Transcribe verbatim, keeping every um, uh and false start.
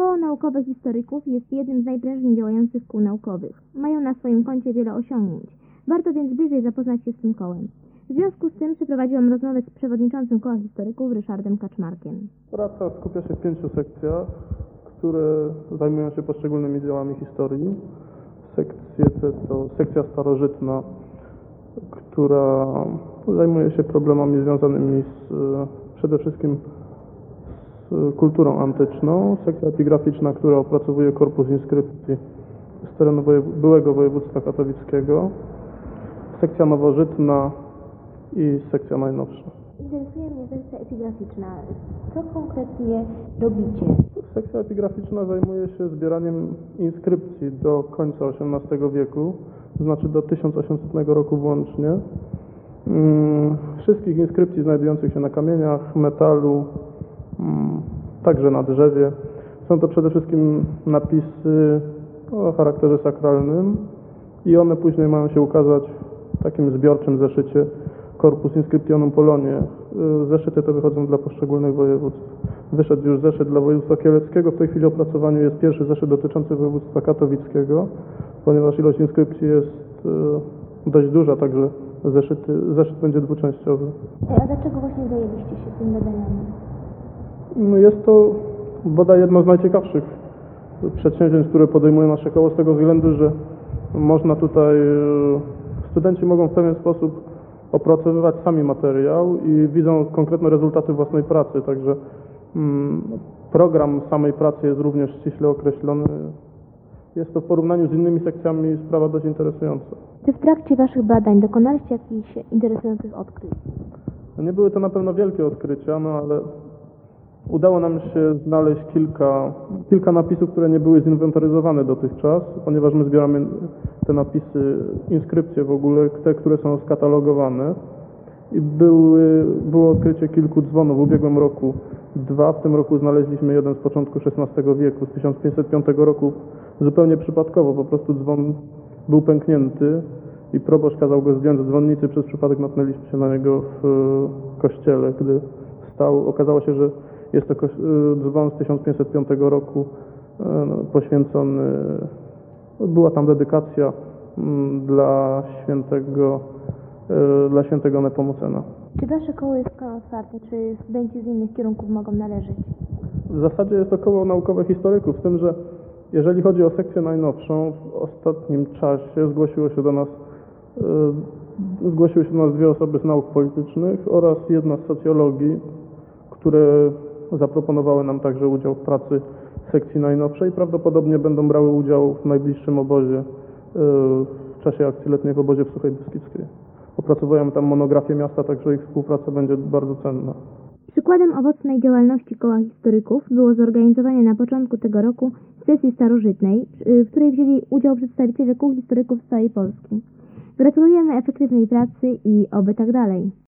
Koło Naukowe Historyków jest jednym z najprężniej działających kół naukowych. Mają na swoim koncie wiele osiągnięć. Warto więc bliżej zapoznać się z tym kołem. W związku z tym przeprowadziłam rozmowę z przewodniczącym Koła Historyków Ryszardem Kaczmarkiem. Praca skupia się w pięciu sekcjach, które zajmują się poszczególnymi działami historii. Sekcje te to sekcja starożytna, która zajmuje się problemami związanymi z, przede wszystkim z kulturą antyczną. Sekcja epigraficzna, która opracowuje korpus inskrypcji z terenu wojew- byłego województwa katowickiego. Sekcja nowożytna i sekcja najnowsza. Interesuje mnie sekcja epigraficzna. Co konkretnie robicie? Sekcja epigraficzna zajmuje się zbieraniem inskrypcji do końca osiemnastego wieku, to znaczy do tysiąc osiemsetnego roku włącznie. Wszystkich inskrypcji znajdujących się na kamieniach, metalu, także na drzewie. Są to przede wszystkim napisy o charakterze sakralnym i one później mają się ukazać w takim zbiorczym zeszycie Corpus Inscriptionum Poloniae. Zeszyty te wychodzą dla poszczególnych województw. Wyszedł już zeszyt dla województwa kieleckiego. W tej chwili w opracowaniu jest pierwszy zeszyt dotyczący województwa katowickiego, ponieważ ilość inskrypcji jest dość duża, także zeszyty, zeszyt będzie dwuczęściowy. A dlaczego właśnie zajęliście się tym badaniami? No jest to bodaj jedno z najciekawszych przedsięwzięć, które podejmuje nasze koło, z tego względu, że można tutaj, studenci mogą w pewien sposób opracowywać sami materiał i widzą konkretne rezultaty własnej pracy, także mm, program samej pracy jest również ściśle określony. Jest to w porównaniu z innymi sekcjami sprawa dość interesująca. Czy w trakcie Waszych badań dokonaliście jakichś interesujących odkryć? No nie były to na pewno wielkie odkrycia, no ale udało nam się znaleźć kilka, kilka napisów, które nie były zinwentaryzowane dotychczas, ponieważ my zbieramy te napisy, inskrypcje w ogóle, te, które są skatalogowane. I były, było odkrycie kilku dzwonów w ubiegłym roku. Dwa, w tym roku znaleźliśmy jeden z początku szesnastego wieku, z tysiąc pięćset piątego roku, zupełnie przypadkowo, po prostu dzwon był pęknięty i proboszcz kazał go zdjąć z dzwonnicy, przez przypadek natknęliśmy się na niego w kościele, gdy stał. Okazało się, że jest to dzwon z tysiąc pięćset piątego roku poświęcony, była tam dedykacja dla świętego, dla świętego Nepomucena. Czy Wasze koło jest koło otwarte, czy studenci z innych kierunków mogą należeć? W zasadzie jest to koło naukowe historyków, z tym, że jeżeli chodzi o sekcję najnowszą, w ostatnim czasie zgłosiło się do nas, zgłosiły się do nas dwie osoby z nauk politycznych oraz jedna z socjologii, które zaproponowały nam także udział w pracy sekcji najnowszej. Prawdopodobnie będą brały udział w najbliższym obozie, w czasie akcji letniej w obozie w Suchej Beskidzkiej. Opracowujemy tam monografię miasta, także ich współpraca będzie bardzo cenna. Przykładem owocnej działalności Koła Historyków było zorganizowanie na początku tego roku sesji starożytnej, w której wzięli udział przedstawiciele kół historyków z całej Polski. Gratulujemy efektywnej pracy i oby tak dalej.